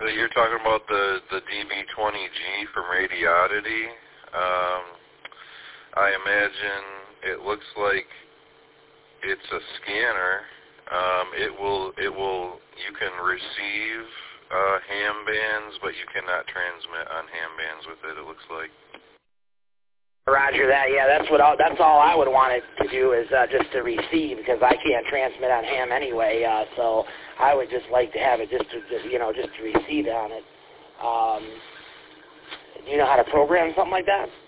you're talking about the DB20G from Radiodity. I imagine it looks like it's a scanner. You can receive ham bands, but you cannot transmit on ham bands with it, it looks like. Roger that. Yeah, that's all I would want it to do is just to receive, because I can't transmit on ham anyway. So I would just like to have it just to receive on it. Do you know how to program something like that?